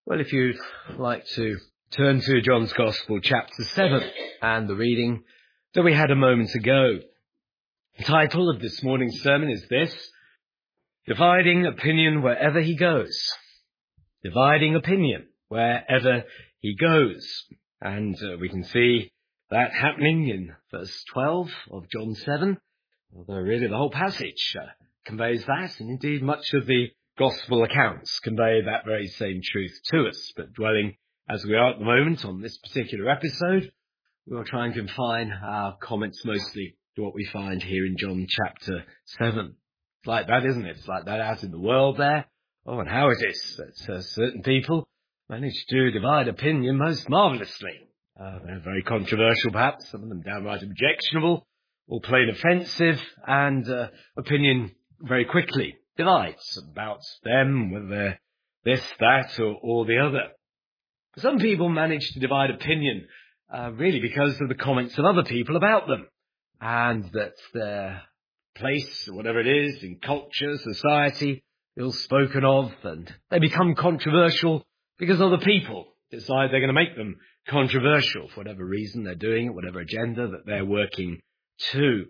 Well, if you'd like to turn to John's Gospel, chapter 7, and the reading that we had a moment ago. The title of this morning's sermon is this: Dividing Opinion Wherever He Goes. Dividing opinion wherever he goes. And we can see that happening in verse 12 of John 7, although really the whole passage conveys that, and indeed much of the Gospel accounts convey that very same truth to us. But dwelling as we are at the moment on this particular episode, we'll try and confine our comments mostly to what we find here in John chapter 7. It's like that, isn't it? It's like that out in the world there. Oh, and how it is that certain people manage to divide opinion most marvellously. They're very controversial, perhaps, some of them downright objectionable, or plain offensive, and opinion very quickly divides about them, whether they're this, that, or the other. Some people manage to divide opinion really because of the comments of other people about them, and that their place, whatever it is, in culture, society, ill spoken of, and they become controversial because other people decide they're going to make them controversial for whatever reason they're doing it, whatever agenda that they're working to.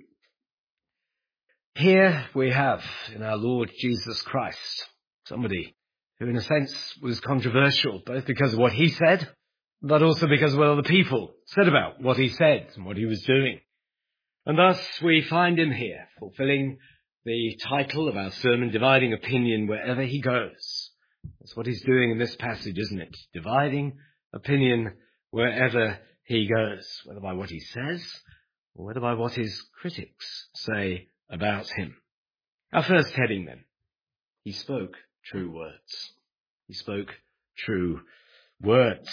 Here we have in our Lord Jesus Christ somebody who in a sense was controversial, both because of what he said, but also because of what other people said about what he said and what he was doing. And thus we find him here, fulfilling the title of our sermon, Dividing Opinion Wherever He Goes. That's what he's doing in this passage, isn't it? Dividing opinion wherever he goes, whether by what he says or whether by what his critics say about him. Our first heading then: he spoke true words. He spoke true words.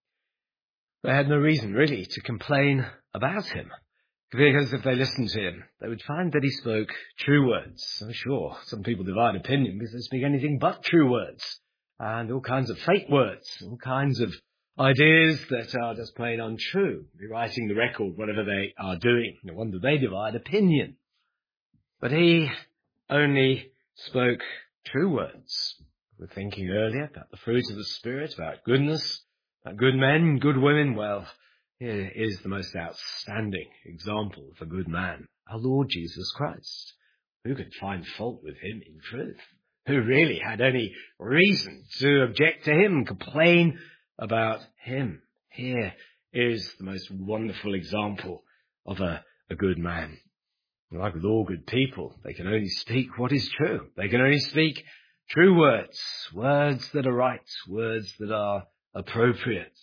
They had no reason really to complain about him, because if they listened to him, they would find that he spoke true words. So sure, some people divide opinion because they speak anything but true words, and all kinds of fake words, all kinds of ideas that are just plain untrue, rewriting the record, whatever they are doing. No wonder they divide opinion. But he only spoke true words. We were thinking earlier about the fruit of the Spirit, about goodness, about good men, good women. Well, here is the most outstanding example of a good man, our Lord Jesus Christ. Who could find fault with him in truth? Who really had any reason to object to him, complain about him? Here is the most wonderful example of a good man. Like with all good people, they can only speak what is true. They can only speak true words, words that are right, words that are appropriate.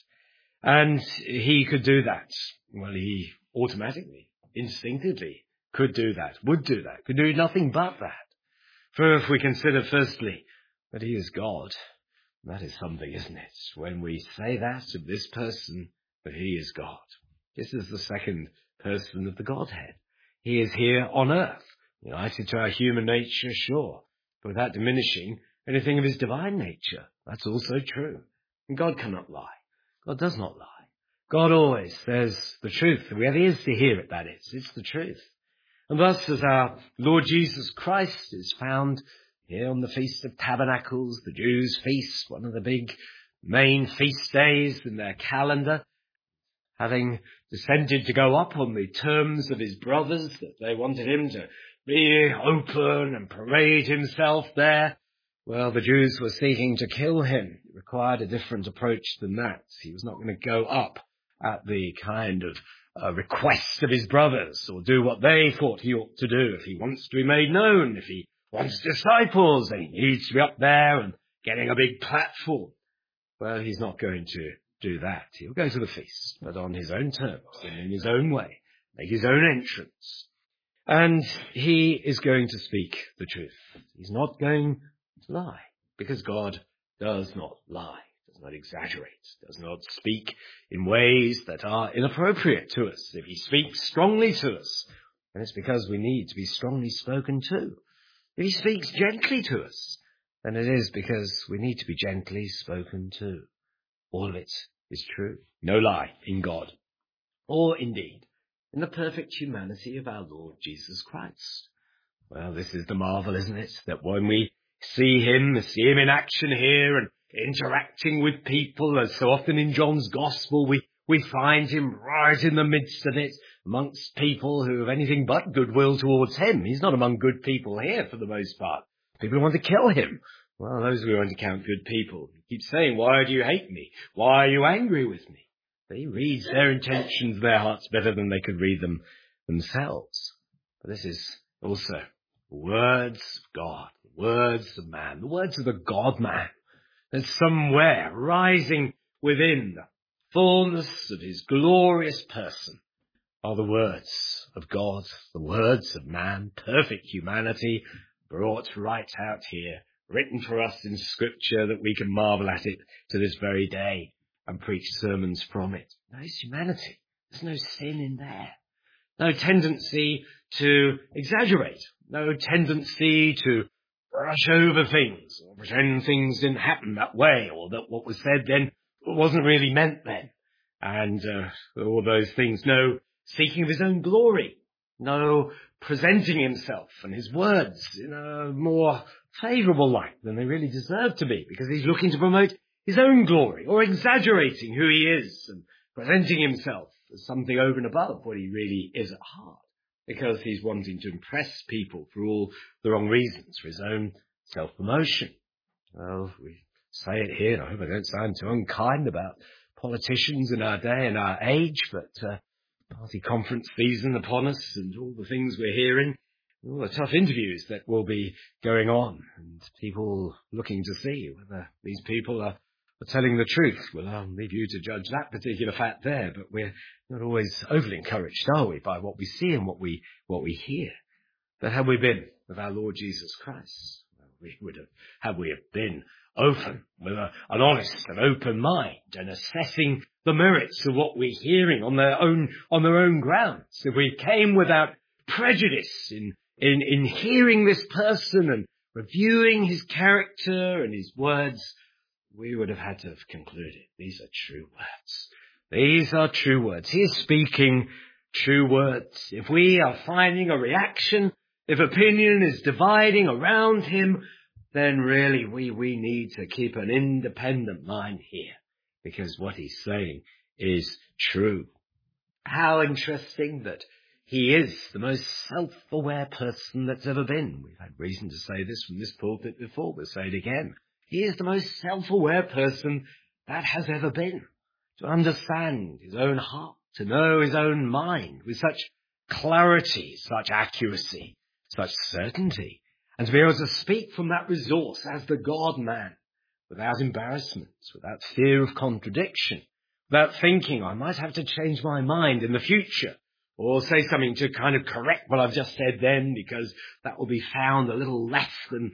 And he could do that. Well, he automatically, instinctively could do that, would do that, could do nothing but that. For if we consider firstly that he is God, that is something, isn't it? When we say that of this person, that he is God. This is the second person of the Godhead. He is here on earth, united to our human nature, sure, but without diminishing anything of his divine nature. That's also true. And God cannot lie. God does not lie. God always says the truth. We have ears to hear it, that is. It's the truth. And thus, as our Lord Jesus Christ is found here on the Feast of Tabernacles, the Jews' feast, one of the big main feast days in their calendar, having descended to go up on the terms of his brothers, that they wanted him to be open and parade himself there. Well, the Jews were seeking to kill him. It required a different approach than that. He was not going to go up at the kind of request of his brothers, or do what they thought he ought to do. If he wants to be made known, if he wants disciples, then he needs to be up there and getting a big platform. Well, he's not going to do that. He'll go to the feast, but on his own terms and in his own way, make his own entrance. And he is going to speak the truth. He's not going to lie, because God does not lie, does not exaggerate, does not speak in ways that are inappropriate to us. If he speaks strongly to us, then it's because we need to be strongly spoken to. If he speaks gently to us, then it is because we need to be gently spoken to. All of it is true. No lie in God, or indeed in the perfect humanity of our Lord Jesus Christ. Well, this is the marvel, isn't it? That when we see him in action here, and interacting with people, as so often in John's Gospel, we find him right in the midst of it, amongst people who have anything but goodwill towards him. He's not among good people here for the most part. People who want to kill him. Well, those we won't count good people. He keeps saying, why do you hate me? Why are you angry with me? But he reads their intentions, their hearts better than they could read them themselves. But this is also the words of God, the words of man, the words of the God-man. There's somewhere rising within the fullness of his glorious person are the words of God, the words of man, perfect humanity, brought right out here, written for us in Scripture that we can marvel at it to this very day and preach sermons from it. There's humanity. There's no sin in there. No tendency to exaggerate. No tendency to brush over things or pretend things didn't happen that way, or that what was said then wasn't really meant then. And all those things. No seeking of his own glory. No presenting himself and his words in a more favourable light than they really deserve to be, because he's looking to promote his own glory, or exaggerating who he is and presenting himself as something over and above what he really is at heart, because he's wanting to impress people for all the wrong reasons, for his own self-promotion. Well, we say it here, and I hope I don't sound too unkind about politicians in our day and our age, but party conference season upon us, and all the things we're hearing, all the tough interviews that will be going on, and people looking to see whether these people are telling the truth. Well, I'll leave you to judge that particular fact there, but we're not always overly encouraged, are we, by what we see and what we hear? But have we been with our Lord Jesus Christ? Well, have we been open, with an honest and open mind, and assessing the merits of what we're hearing on their own grounds? If we came without prejudice in hearing this person and reviewing his character and his words, we would have had to have concluded these are true words. These are true words. He is speaking true words. If we are finding a reaction, if opinion is dividing around him, then really we need to keep an independent mind here, because what he's saying is true. How interesting that he is the most self-aware person that's ever been. We've had reason to say this from this pulpit before. We'll say it again. He is the most self-aware person that has ever been. To understand his own heart, to know his own mind with such clarity, such accuracy, such certainty, and to be able to speak from that resource as the God-man, without embarrassment, without fear of contradiction, without thinking I might have to change my mind in the future, or say something to kind of correct what I've just said then, because that will be found a little less than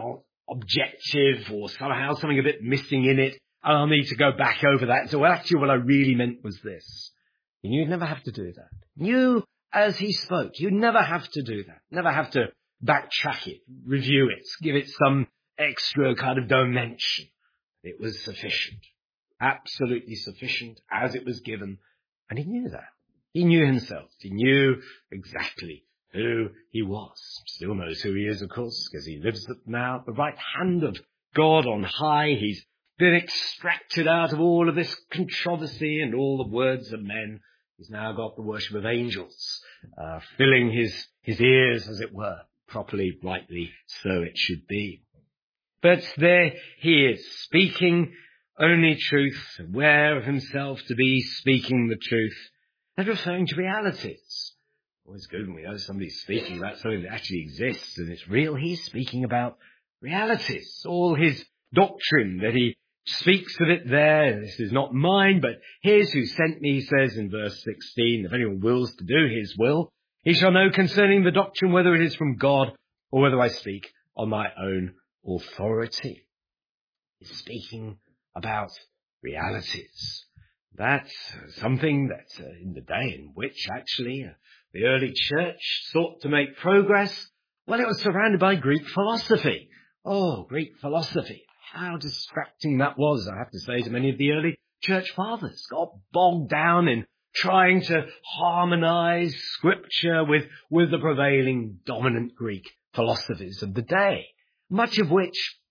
objective, or somehow something a bit missing in it, and I'll need to go back over that. So actually what I really meant was this. He knew you'd never have to do that. Knew as he spoke, you'd never have to do that. Never have to backtrack it, review it, give it some extra kind of dimension. It was sufficient. Absolutely sufficient as it was given. And he knew that. He knew himself. He knew exactly who he was. Still knows who he is, of course, because he lives now at the right hand of God on high. He's been extracted out of all of this controversy and all the words of men. He's now got the worship of angels, filling his ears, as it were. Properly, rightly, so it should be. But there he is, speaking only truth, aware of himself to be speaking the truth, and referring to realities. Always good when we know somebody's speaking about something that actually exists and it's real. He's speaking about realities. All his doctrine that he speaks of it there. This is not mine, but his who sent me, he says in verse 16, if anyone wills to do his will, he shall know concerning the doctrine whether it is from God or whether I speak on my own authority. He's speaking about realities. That's something that in the day in which actually the early church sought to make progress, well, it was surrounded by Greek philosophy. Oh, Greek philosophy. How distracting that was, I have to say, to many of the early church fathers. Got bogged down in trying to harmonize Scripture with the prevailing dominant Greek philosophies of the day, much of which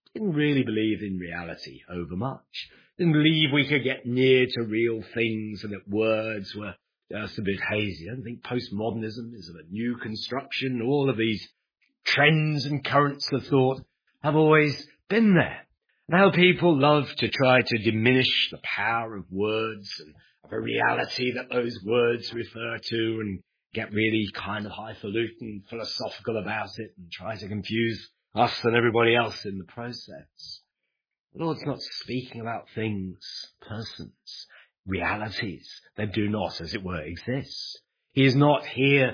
didn't really believe in reality overmuch. Didn't believe we could get near to real things and that words were just a bit hazy. I don't think postmodernism is a new construction. All of these trends and currents of thought have always been there. And how people love to try to diminish the power of words and of a reality that those words refer to and get really kind of highfalutin, philosophical about it and try to confuse us and everybody else in the process. The Lord's not speaking about things, persons, realities that do not, as it were, exist. He is not here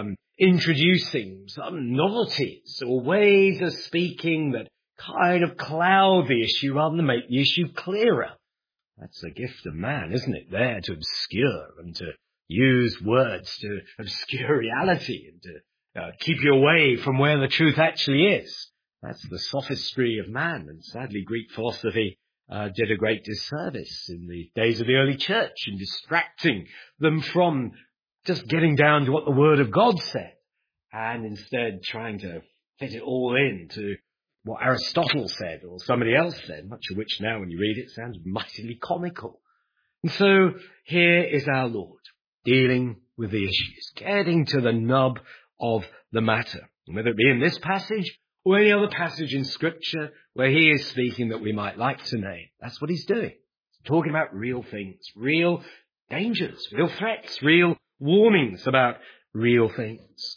introducing some novelties or ways of speaking that kind of cloud the issue rather than make the issue clearer. That's the gift of man, isn't it? There to obscure and to use words to obscure reality and to keep you away from where the truth actually is. That's the sophistry of man, and sadly Greek philosophy did a great disservice in the days of the early church in distracting them from just getting down to what the Word of God said, and instead trying to fit it all into what Aristotle said or somebody else said, much of which now when you read it sounds mightily comical. And so here is our Lord dealing with the issues, getting to the nub of the matter, whether it be in this passage or any other passage in Scripture where he is speaking that we might like to name. That's what he's doing. He's talking about real things, real dangers, real threats, real warnings about real things.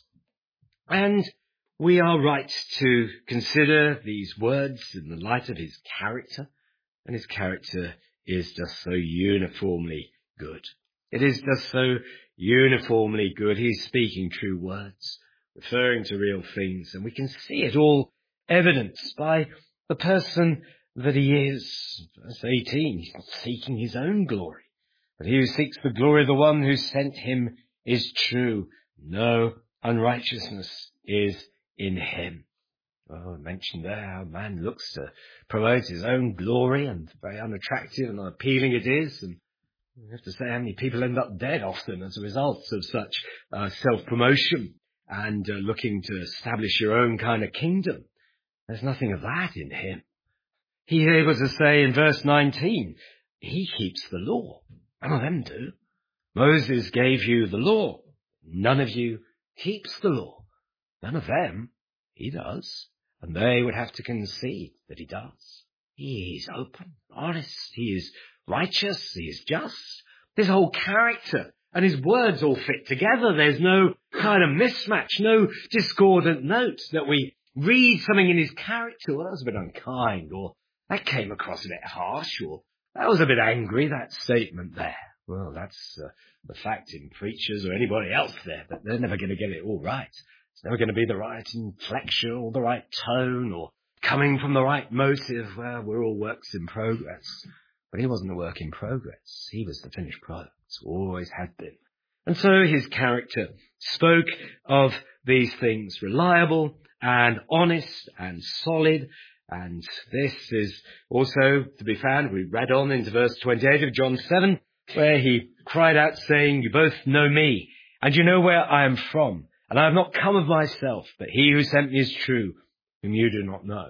And we are right to consider these words in the light of his character, and his character is just so uniformly good. It is just so uniformly good. He's speaking true words, referring to real things, and we can see it all evidenced by the person that he is. Verse 18, he's not seeking his own glory, but he who seeks the glory of the one who sent him is true. No unrighteousness is in him. Oh, I mentioned there how man looks to promote his own glory, and very unattractive and unappealing it is, and you have to say how many people end up dead often as a result of such self-promotion and looking to establish your own kind of kingdom. There's nothing of that in him. He's able to say in verse 19, he keeps the law. None of them do. Moses gave you the law. None of you keeps the law. None of them. He does. And they would have to concede that he does. He is open, honest. He is righteous. He is just. His whole character and his words all fit together. There's no kind of mismatch, no discordant notes that we read something in his character. Well, that was a bit unkind, or that came across a bit harsh, or that was a bit angry, that statement there. Well, that's the fact in preachers or anybody else there, that they're never going to get it all right. It's never going to be the right inflection or the right tone or coming from the right motive. Well, we're all works in progress. But he wasn't a work in progress. He was the finished product, always had been. And so his character spoke of these things, reliable and honest and solid. And this is also to be found, we read on into verse 28 of John 7, where he cried out saying, you both know me, and you know where I am from. And I have not come of myself, but he who sent me is true, whom you do not know.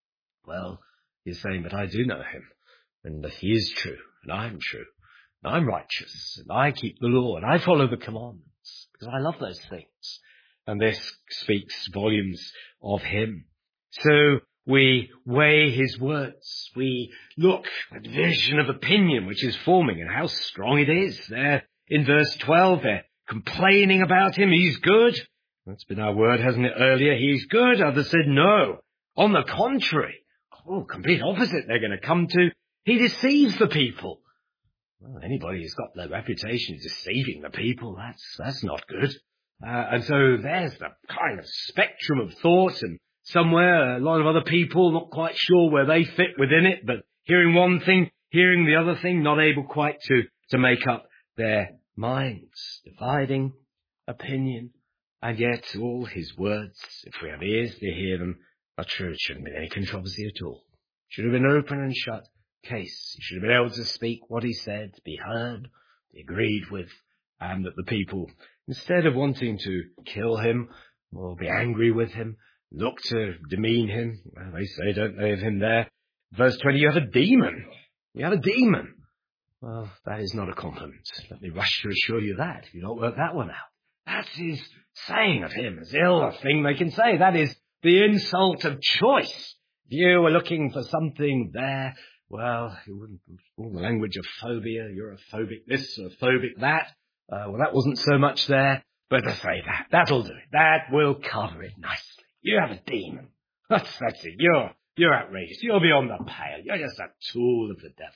Well, he's saying, but I do know him, and that he is true, and I am true, and I'm righteous, and I keep the law, and I follow the commandments, because I love those things. And this speaks volumes of him. So we weigh his words. We look at the division of opinion which is forming and how strong it is. There in verse 12, they're complaining about him. He's good. That's been our word, hasn't it, earlier? He's good. Others said no. On the contrary. Oh, complete opposite they're going to come to. He deceives the people. Well, anybody who's got the reputation of deceiving the people, that's not good. And so there's the kind of spectrum of thought, and somewhere a lot of other people not quite sure where they fit within it, but hearing one thing, hearing the other thing, not able quite to make up their minds. Dividing opinion, and yet all his words, if we have ears to hear them, are true. It shouldn't be any controversy at all. It should have been open and shut case. He should have been able to speak what he said, be heard, be agreed with, and that the people, instead of wanting to kill him or be angry with him, look to demean him. Well, they say, don't they, of him there? Verse 20, you have a demon. You have a demon. Well, that is not a compliment. Let me rush to assure you that, if you don't work that one out. That's his saying of him as ill a thing they can say. That is the insult of choice. If you were looking for something there, well, you wouldn't, all the language of phobia, you're a phobic this or phobic that. Well, that wasn't so much there, but to say that, that'll do it. That will cover it nicely. You have a demon. That's it. You're outrageous. You're beyond the pale. You're just a tool of the devil.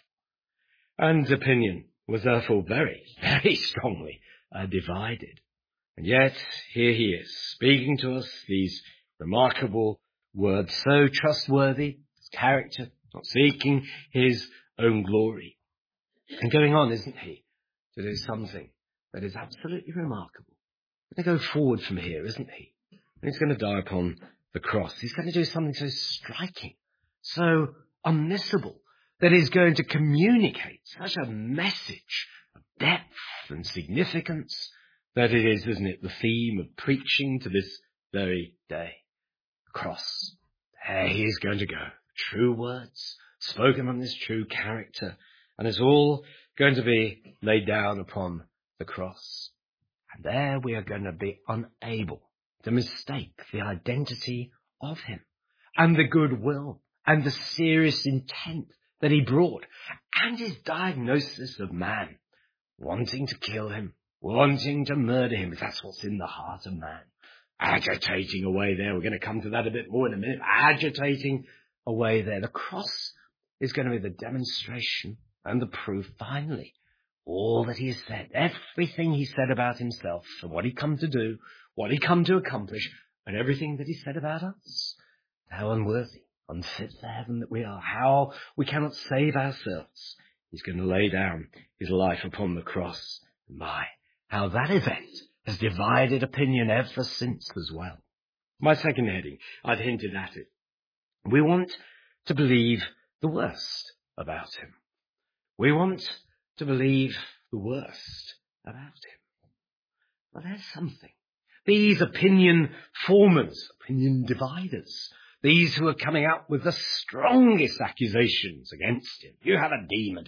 And opinion was therefore very, very strongly divided. And yet, here he is, speaking to us these remarkable words, so trustworthy, his character, not seeking his own glory. And going on, isn't he, to do something that is absolutely remarkable. He's going to go forward from here, isn't he? And he's going to die upon the cross. He's going to do something so striking, so unmissable, that is going to communicate such a message of depth and significance that it is, isn't it, the theme of preaching to this very day. The cross. There he is going to go. True words, spoken on this true character, and it's all going to be laid down upon the cross. And there we are going to be unable to mistake the identity of him and the goodwill and the serious intent that he brought and his diagnosis of man, wanting to kill him, wanting to murder him. That's what's in the heart of man. Agitating away there. We're going to come to that a bit more in a minute. Agitating away there. The cross is going to be the demonstration and the proof, finally. All that he has said, everything he said about himself and what he come to do, what he come to accomplish, and everything that he said about us. How unworthy, unfit for heaven that we are. How we cannot save ourselves. He's going to lay down his life upon the cross. My, how that event has divided opinion ever since as well. My second heading, I've hinted at it. We want to believe the worst about him. We want to believe the worst about him. But there's something. These opinion formers, opinion dividers, these who are coming out with the strongest accusations against him. You have a demon,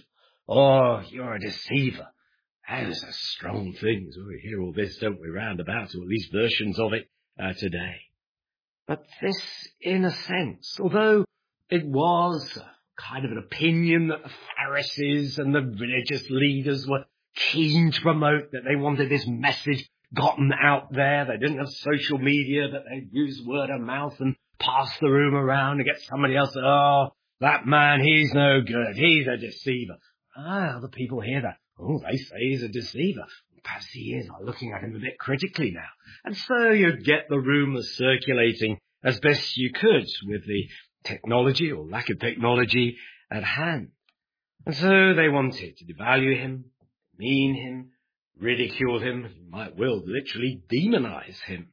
or you're a deceiver. Those are strong things. We hear all this, don't we, round about, or at least versions of it today. But this, in a sense, although it was kind of an opinion that the Pharisees and the religious leaders were keen to promote, that they wanted this message gotten out there. They didn't have social media, but they'd use word of mouth and pass the room around to get somebody else, oh, that man, he's no good. He's a deceiver. Other people hear that. Oh, they say he's a deceiver. Perhaps he is. I'm looking at him a bit critically now. And so you'd get the rumours circulating as best you could with the technology or lack of technology at hand. And so they wanted to devalue him, demean him, ridicule him, you might well literally demonize him.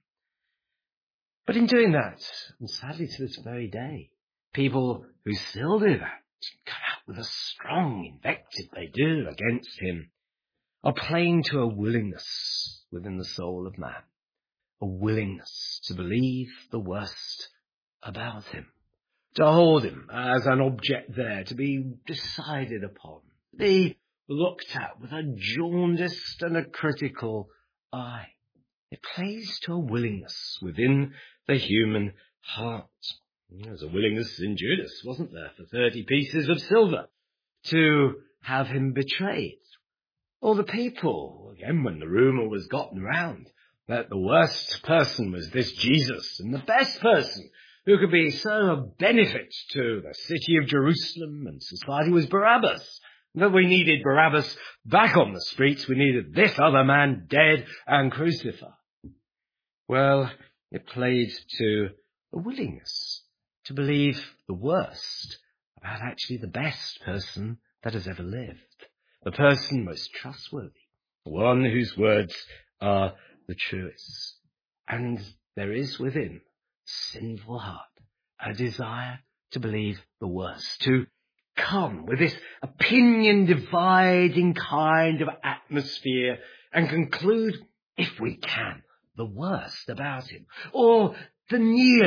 But in doing that, and sadly to this very day, people who still do that, come out with a strong invective they do against him, are playing to a willingness within the soul of man, a willingness to believe the worst about him, to hold him as an object there, to be decided upon, to be looked at with a jaundiced and a critical eye. It plays to a willingness within the human heart. There's a willingness in Judas, wasn't there, for 30 pieces of silver to have him betrayed. Or the people, again, when the rumour was gotten round that the worst person was this Jesus and the best person who could be so of benefit to the city of Jerusalem and society was Barabbas. That we needed Barabbas back on the streets. We needed this other man dead and crucified. Well, it played to a willingness to believe the worst about actually the best person that has ever lived. The person most trustworthy. The one whose words are the truest. And there is within a sinful heart a desire to believe the worst, to come with this opinion dividing kind of atmosphere and conclude, if we can, the worst about him, or the nearly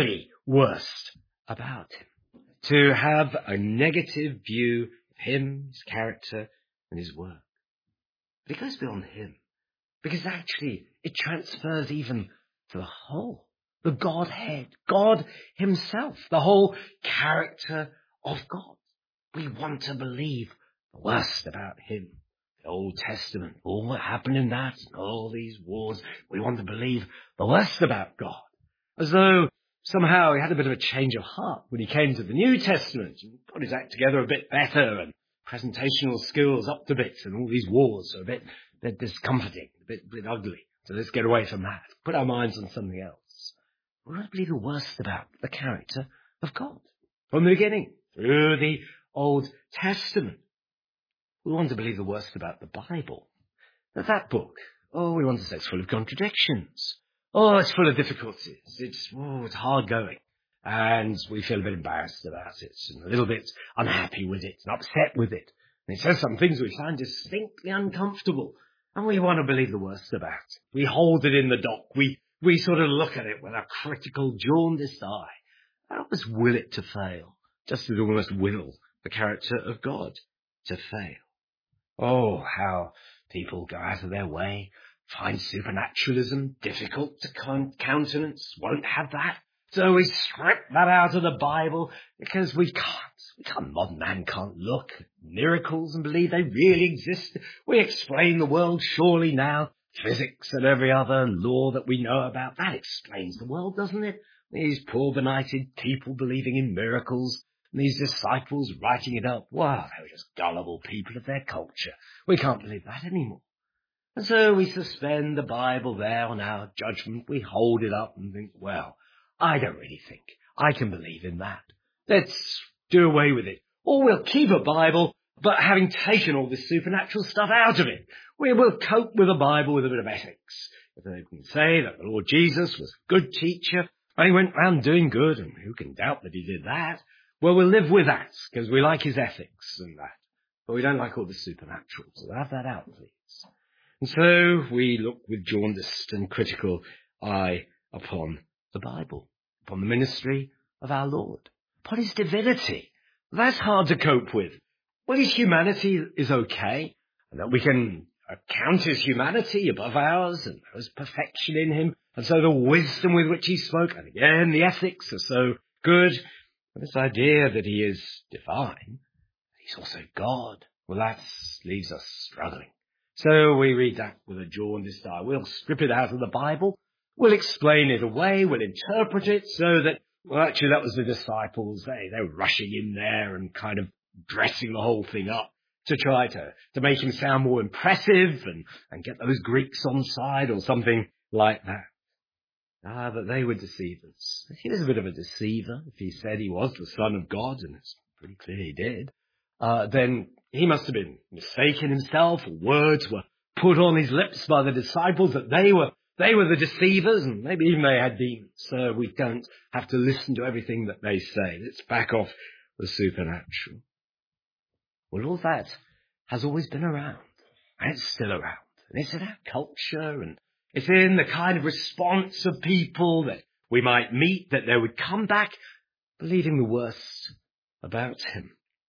worst about him. To have a negative view of him, his character, and his work. But it goes beyond him. Because actually, it transfers even to the whole. The Godhead, God himself, the whole character of God. We want to believe the worst about him. The Old Testament, all that happened in that, and all these wars, we want to believe the worst about God. As though somehow he had a bit of a change of heart when he came to the New Testament and got his act together a bit better and presentational skills upped a bit and all these wars are a bit discomforting, a bit ugly. So let's get away from that. Put our minds on something else. We want to believe the worst about the character of God. From the beginning, through the Old Testament. We want to believe the worst about the Bible. That book, we want to say it's full of contradictions. It's full of difficulties. It's hard going. And we feel a bit embarrassed about it and a little bit unhappy with it and upset with it. And it says some things we find distinctly uncomfortable. And we want to believe the worst about it. We hold it in the dock. We sort of look at it with a critical, jaundiced eye. I almost will it to fail. Just as we almost will the character of God to fail. How people go out of their way, find supernaturalism difficult to countenance, won't have that. So we strip that out of the Bible because we can't, modern man can't look at miracles and believe they really exist. We explain the world surely now. Physics and every other law that we know about, that explains the world, doesn't it? These poor benighted people believing in miracles. These disciples writing it up, they were just gullible people of their culture. We can't believe that anymore. And so we suspend the Bible there on our judgment. We hold it up and think, I don't really think I can believe in that. Let's do away with it. Or we'll keep a Bible, but having taken all this supernatural stuff out of it, we will cope with the Bible with a bit of ethics. If they can say that the Lord Jesus was a good teacher, and he went round doing good, and who can doubt that he did that? Well, we'll live with that, because we like his ethics and that. But we don't like all the supernatural, so have that out, please. And so we look with jaundiced and critical eye upon the Bible, upon the ministry of our Lord, upon his divinity. That's hard to cope with. Well, his humanity is okay, and that we can count his humanity above ours, and there was perfection in him, and so the wisdom with which he spoke, and again, the ethics are so good. This idea that he is divine, he's also God, well, that leaves us struggling. So we read that with a jaundiced eye. We'll strip it out of the Bible. We'll explain it away. We'll interpret it so that, actually that was the disciples. They were rushing in there and kind of dressing the whole thing up to try to make him sound more impressive and get those Greeks on side or something like that. But they were deceivers. He was a bit of a deceiver. If he said he was the Son of God, and it's pretty clear he did, then he must have been mistaken himself, or words were put on his lips by the disciples that they were the deceivers, and maybe even they had demons. So we don't have to listen to everything that they say. Let's back off the supernatural. Well, all that has always been around, and it's still around. And it's in our culture, and it's in the kind of response of people that we might meet, that they would come back believing the worst about him.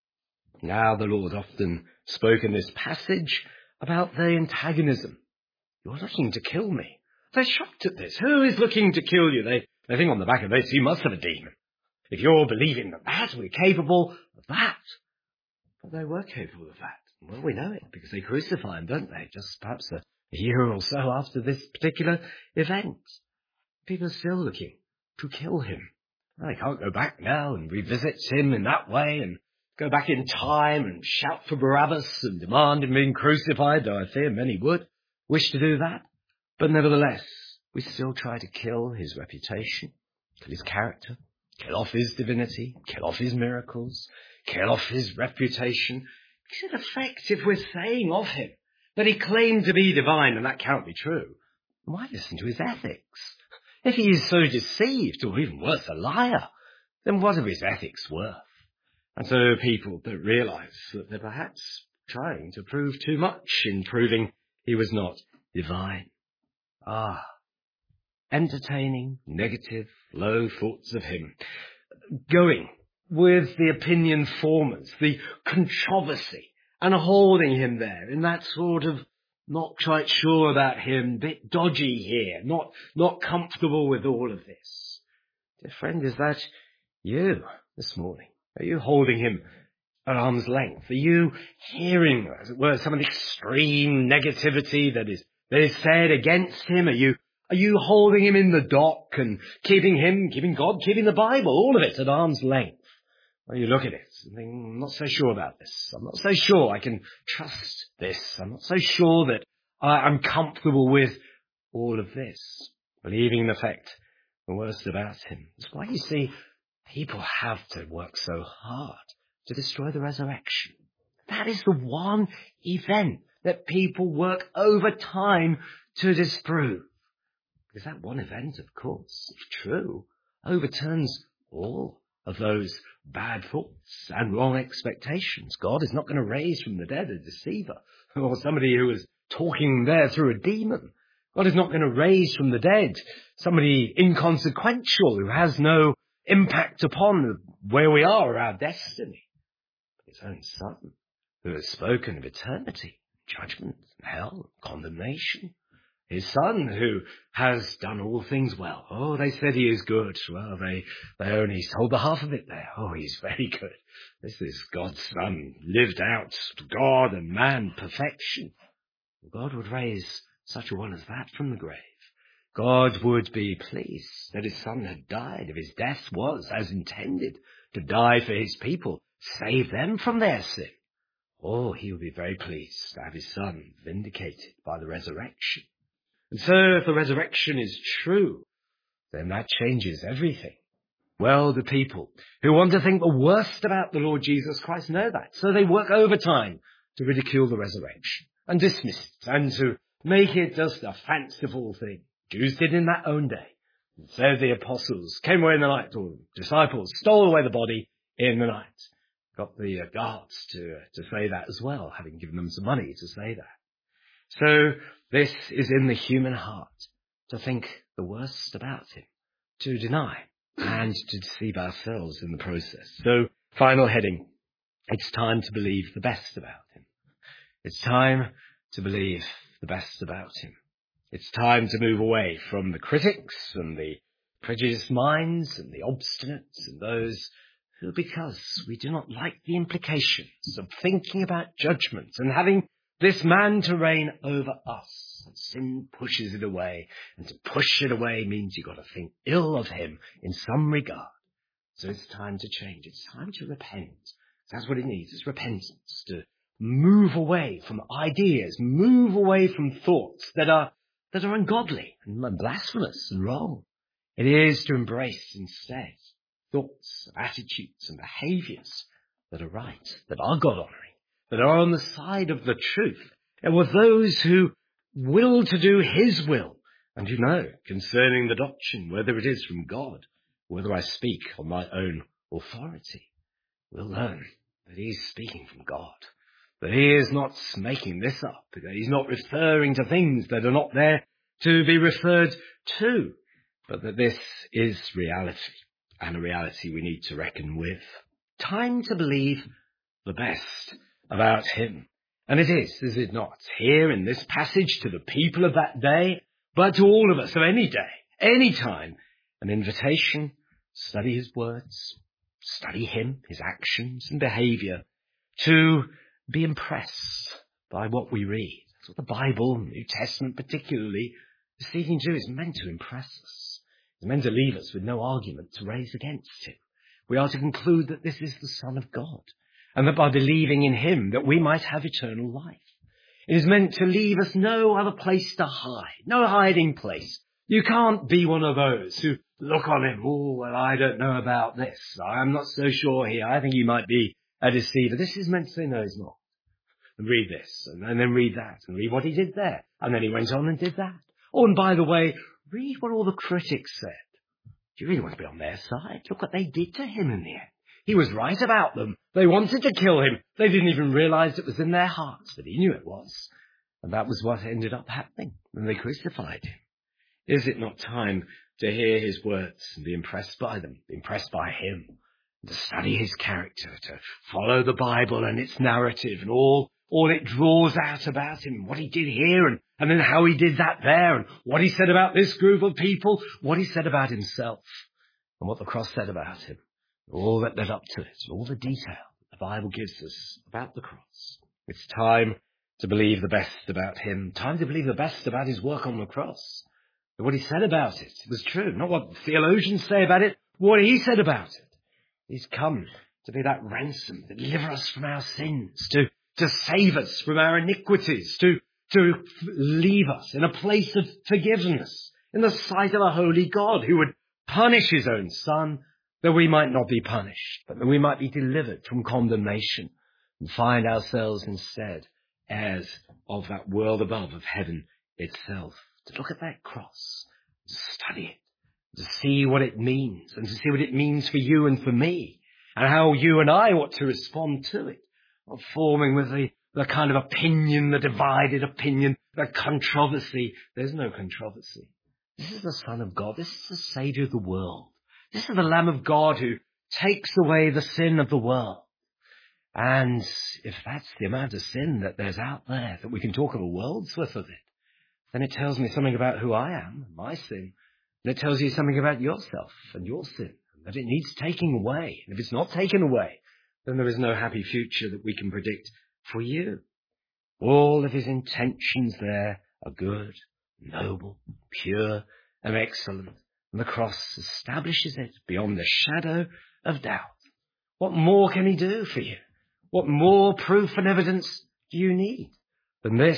Now the Lord often spoke in this passage about their antagonism. You're looking to kill me. They're shocked at this. Who is looking to kill you? They think on the back of this, you must have a demon. If you're believing that we're capable of that. But they were capable of that. Well, we know it because they crucify him, don't they? Just perhaps a year or so after this particular event. People are still looking to kill him. Well, they can't go back now and revisit him in that way and go back in time and shout for Barabbas and demand him being crucified, though I fear many would wish to do that. But nevertheless, we still try to kill his reputation, kill his character, kill off his divinity, kill off his miracles, kill off his reputation. Because in effect, if we're saying of him that he claimed to be divine, and that can't be true, why listen to his ethics? If he is so deceived, or even worse, a liar, then what are his ethics worth? And so people don't realize that they're perhaps trying to prove too much in proving he was not divine. entertaining, negative, low thoughts of him, going with the opinion formers, the controversy, and holding him there in that sort of not quite sure about him, bit dodgy here, not comfortable with all of this. Dear friend, is that you this morning? Are you holding him at arm's length? Are you hearing, as it were, some of the extreme negativity that is said against him? Are you holding him in the dock and keeping God, keeping the Bible, all of it at arm's length? Well, you look at it and think, I'm not so sure about this. I'm not so sure I can trust this. I'm not so sure that I'm comfortable with all of this. Believing in effect the worst about him. That's why you see people have to work so hard to destroy the resurrection. That is the one event that people work over time to disprove. Because that one event, of course, if true, overturns all of those bad thoughts and wrong expectations. God is not going to raise from the dead a deceiver or somebody who is talking there through a demon. God is not going to raise from the dead somebody inconsequential who has no impact upon where we are or our destiny. His own Son, who has spoken of eternity, judgment, hell, condemnation. His Son, who has done all things well. Oh, they said he is good. Well, they only told the half of it there. Oh, he's very good. This is God's Son, lived out God and man perfection. God would raise such a one as that from the grave. God would be pleased that his Son had died, if his death was as intended, to die for his people, save them from their sin. Oh, he would be very pleased to have his Son vindicated by the resurrection. And so if the resurrection is true, then that changes everything. Well, the people who want to think the worst about the Lord Jesus Christ know that. So they work overtime to ridicule the resurrection and dismiss it and to make it just a fanciful thing. Jews did in that own day. And so the apostles came away in the night, or disciples stole away the body in the night. Got the guards to say that as well, having given them some money to say that. So this is in the human heart, to think the worst about him, to deny and to deceive ourselves in the process. So, final heading, it's time to believe the best about him. It's time to believe the best about him. It's time to move away from the critics and the prejudiced minds and the obstinates and those who, because we do not like the implications of thinking about judgment and having this man to reign over us. Sin pushes it away, and to push it away means you've got to think ill of him in some regard. So it's time to change. It's time to repent. That's what it needs. It's repentance, to move away from ideas, move away from thoughts that are ungodly and blasphemous and wrong. It is to embrace instead thoughts, attitudes and behaviors that are right, that are God-honoring, that are on the side of the truth, and with those who will to do his will. And you know, concerning the doctrine, whether it is from God, whether I speak on my own authority, we'll learn that he's speaking from God, that he is not making this up, that he's not referring to things that are not there to be referred to, but that this is reality, and a reality we need to reckon with. Time to believe the best about him. And it is it not, here in this passage to the people of that day, but to all of us of any day, any time, an invitation, study his words, study him, his actions and behavior, to be impressed by what we read. That's what the Bible, New Testament particularly, is seeking to do. Is meant to impress us. It's meant to leave us with no argument to raise against him. We are to conclude that this is the Son of God, and that by believing in him that we might have eternal life. It is meant to leave us no other place to hide, no hiding place. You can't be one of those who look on him, oh, well, I don't know about this. I'm not so sure here. I think he might be a deceiver. This is meant to say, no, he's not. And read this, and then read that, and read what he did there. And then he went on and did that. Oh, and by the way, read what all the critics said. Do you really want to be on their side? Look what they did to him in the end. He was right about them. They wanted to kill him. They didn't even realize it was in their hearts, but he knew it was. And that was what ended up happening when they crucified him. Is it not time to hear his words and be impressed by them, be impressed by him, to study his character, to follow the Bible and its narrative and all it draws out about him, what he did here and then how he did that there, and what he said about this group of people, what he said about himself, and what the cross said about him, all that led up to it, all the detail the Bible gives us about the cross. It's time to believe the best about him, time to believe the best about his work on the cross. What he said about it was true, not what theologians say about it, what he said about it. He's come to be that ransom, to deliver us from our sins, to save us from our iniquities, to leave us in a place of forgiveness in the sight of a holy God who would punish his own Son that we might not be punished, but that we might be delivered from condemnation and find ourselves instead heirs of that world above, of heaven itself. To look at that cross, to study it, to see what it means, and to see what it means for you and for me, and how you and I ought to respond to it, not forming with the kind of opinion, the divided opinion, the controversy. There's no controversy. This is the Son of God. This is the Saviour of the world. This is the Lamb of God who takes away the sin of the world. And if that's the amount of sin that there's out there, that we can talk of a world's worth of it, then it tells me something about who I am, my sin. And it tells you something about yourself and your sin, that it needs taking away. And if it's not taken away, then there is no happy future that we can predict for you. All of his intentions there are good, noble, pure, and excellent. And the cross establishes it beyond the shadow of doubt. What more can he do for you? What more proof and evidence do you need than this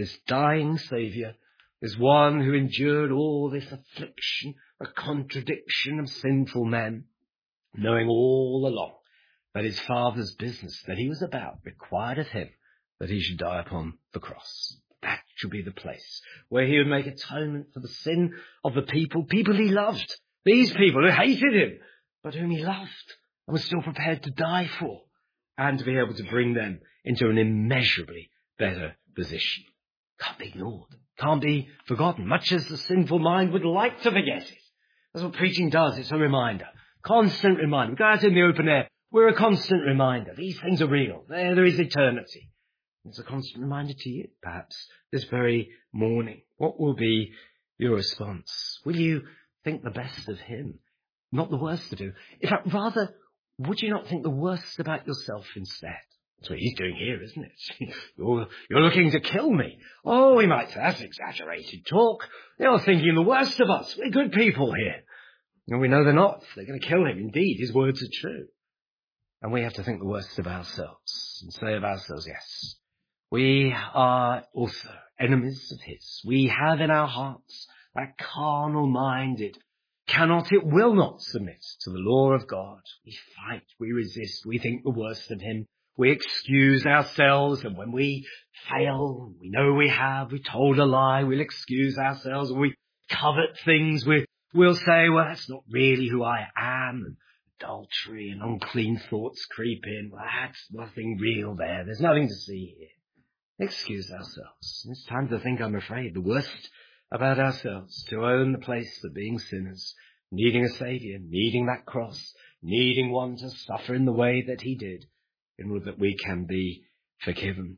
dying Saviour, this one who endured all this affliction, the contradiction of sinful men, knowing all along that his Father's business that he was about required of him that he should die upon the cross. That should be the place where he would make atonement for the sin of the people he loved. These people who hated him, but whom he loved and was still prepared to die for, and to be able to bring them into an immeasurably better position. Can't be ignored. Can't be forgotten, much as the sinful mind would like to forget it. That's what preaching does. It's a reminder. Constant reminder. We go out in the open air. We're a constant reminder. These things are real. There is eternity. It's a constant reminder to you, perhaps, this very morning. What will be your response? Will you think the best of him, not the worst of him? In fact, rather, would you not think the worst about yourself instead? That's what he's doing here, isn't it? You're looking to kill me. Oh, we might say, that's exaggerated talk. You're thinking the worst of us. We're good people here. And we know they're not. They're going to kill him. Indeed, his words are true. And we have to think the worst of ourselves and say of ourselves, yes, we are also enemies of his. We have in our hearts that carnal-minded it will not submit to the law of God. We fight, we resist, we think the worst of him. We excuse ourselves, and when we fail, we know we told a lie, we'll excuse ourselves, and we covet things, we'll say, well, that's not really who I am, and adultery and unclean thoughts creep in. Well, that's nothing real there. There's nothing to see here. Excuse ourselves. It's time to think, I'm afraid, the worst about ourselves, to own the place of being sinners, needing a Saviour, needing that cross, needing one to suffer in the way that he did, in order that we can be forgiven.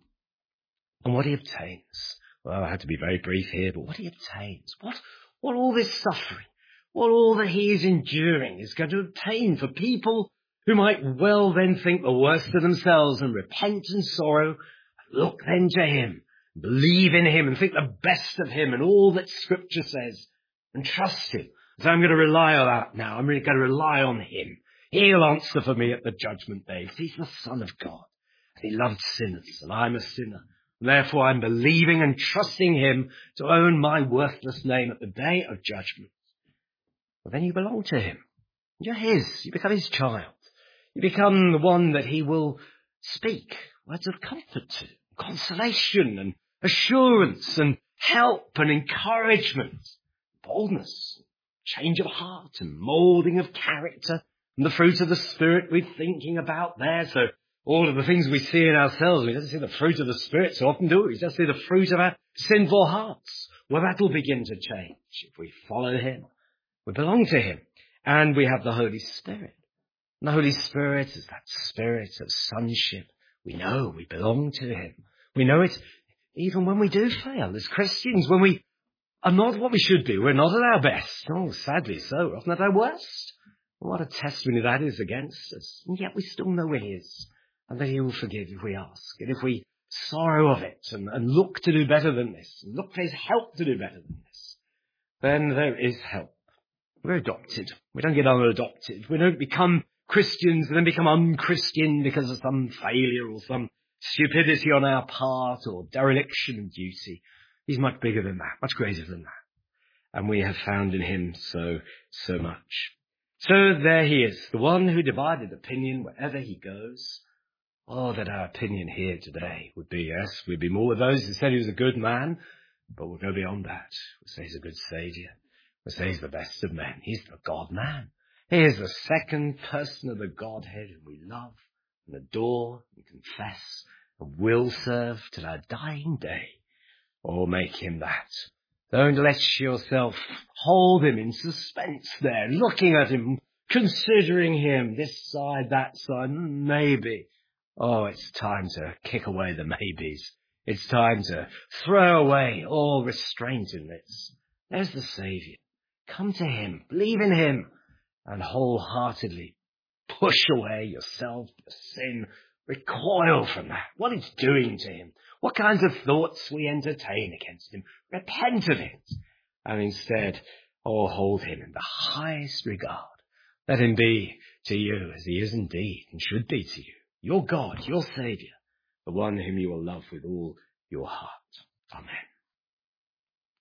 And what he obtains, well, I had to be very brief here, but what he obtains, what all this suffering, what all that he is enduring is going to obtain for people who might well then think the worst of themselves and repent in sorrow, look then to him, believe in him and think the best of him and all that Scripture says, and trust him. So I'm going to rely on that now. I'm really going to rely on him. He'll answer for me at the judgment day. He's the Son of God. He loved sinners, and I'm a sinner. Therefore, I'm believing and trusting him to own my worthless name at the day of judgment. But then you belong to him. You're his. You become his child. You become the one that he will speak words of comfort to, consolation and assurance and help and encouragement, boldness, change of heart and moulding of character, and the fruit of the Spirit we're thinking about there. So all of the things we see in ourselves, we don't see the fruit of the Spirit so often, do we? We just see the fruit of our sinful hearts. well, that will begin to change if we follow him. We belong to him, and we have the Holy Spirit. And the Holy Spirit is that spirit of sonship. We know we belong to him. We know it even when we do fail as Christians, when we are not what we should be. We're not at our best. Oh, sadly so. We're often at our worst. What a testimony that is against us. And yet we still know it is, and that he will forgive if we ask, and if we sorrow of it and look to do better than this, and look for his help to do better than this, then there is help. We're adopted. We don't get unadopted. We don't become Christians and then become unchristian because of some failure or some stupidity on our part or dereliction of duty. He's much bigger than that, much greater than that. And we have found in him so much. So there he is, the one who divided opinion wherever he goes. Oh, that our opinion here today would be, yes, we'd be more with those who said he was a good man, but we'll go beyond that. We'll say he's a good Saviour. We'll say he's the best of men. He's the God-man. He is the second person of the Godhead whom we love and adore and confess and will serve till our dying day. Oh, make him that. Don't let yourself hold him in suspense there, looking at him, considering him, this side, that side, maybe. Oh, it's time to kick away the maybes. It's time to throw away all restraint in this. There's the Saviour. Come to him, believe in him, and wholeheartedly push away yourself, the sin, recoil from that, what it's doing to him, what kinds of thoughts we entertain against him. Repent of it, and instead, hold him in the highest regard. Let him be to you as he is indeed and should be to you, your God, your Saviour, the one whom you will love with all your heart. Amen.